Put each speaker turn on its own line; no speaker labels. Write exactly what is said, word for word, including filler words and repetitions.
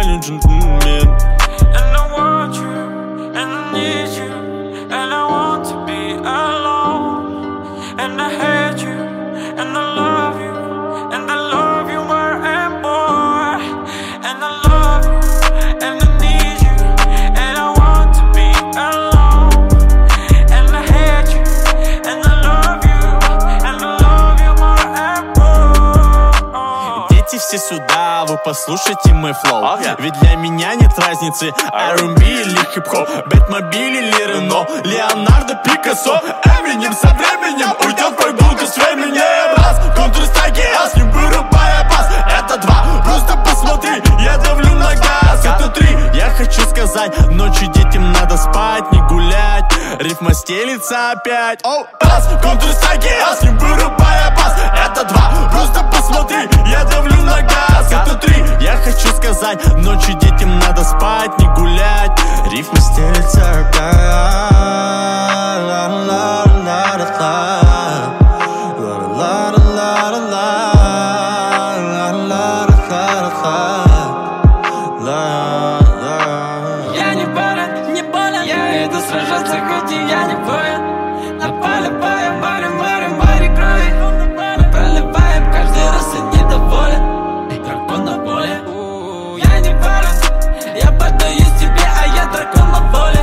не джентльмен.
And I want you, and I need you, and I want to be alone. And I hate you, and I love you, and I love you more and more. And I love you, and I need you, and I want to be alone. And I hate you, and I love you, and I love you more and more.
Дети все сюда, вы послушайте мой флоу.
Oh, yeah.
Ведь для меня нет разницы, ар энд би или хип-хоп, Бэтмобиль или Рено, Леонардо, Пикассо. Эминем со временем уйдет прогулка с временем. Раз, Counter-Strike, а с ним вырубая бас. Это два, просто посмотри, я давлю на газ. Это три, я хочу сказать, ночью детям надо спать, не гулять. Рифма стелится опять. Оу, раз, Counter-Strike, а с ним вырубая бас. Это два, просто посмотри, я давлю на газ. Это три, я хочу сказать, ночью детям надо спать, не гулять. Рифма стелится опять.
Я не болен, не болен, я иду сражаться, хоть и я не воин. На поле боем, море, море, море крови. Мы проливаем каждый раз и недоволен. Дракон на воле. Я не болен, я поддаюсь тебе, а я дракон на воле.